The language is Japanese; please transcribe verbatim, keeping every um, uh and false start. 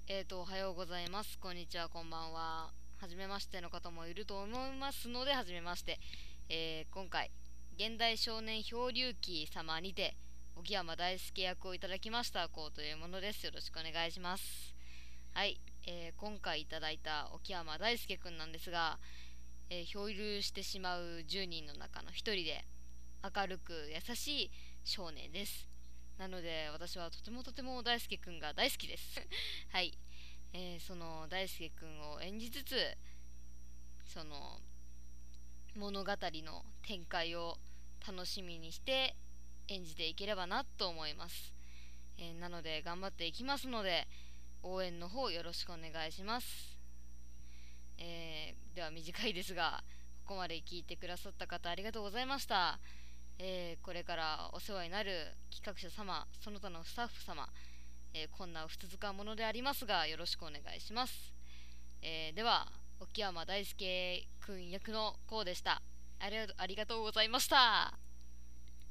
えーと、おはようございます。こんにちは、こんばんは。はじめましての方もいると思いますので、はじめまして。えー今回、現代少年漂流記様にて、沖山大輔役をいただきました、こうというものです。よろしくお願いします。はい、えー今回いただいた沖山大輔くんなんですが、えー漂流してしまうじゅうにんの中のひとりで、明るく優しい少年です。なので私はとてもとても大輔くんが大好きですはい、えーその大輔くんを演じつつ、その物語の展開を楽しみにして演じていければなと思います。えーなので頑張っていきますので、応援の方よろしくお願いします。えーでは短いですが、ここまで聞いてくださった方ありがとうございました。えーこれからお世話になる企画者様、その他のスタッフ様、えーこんなふつつかものでありますが、よろしくお願いします。えーでは、沖山大輔くん役のこうでした。ありがとうございました。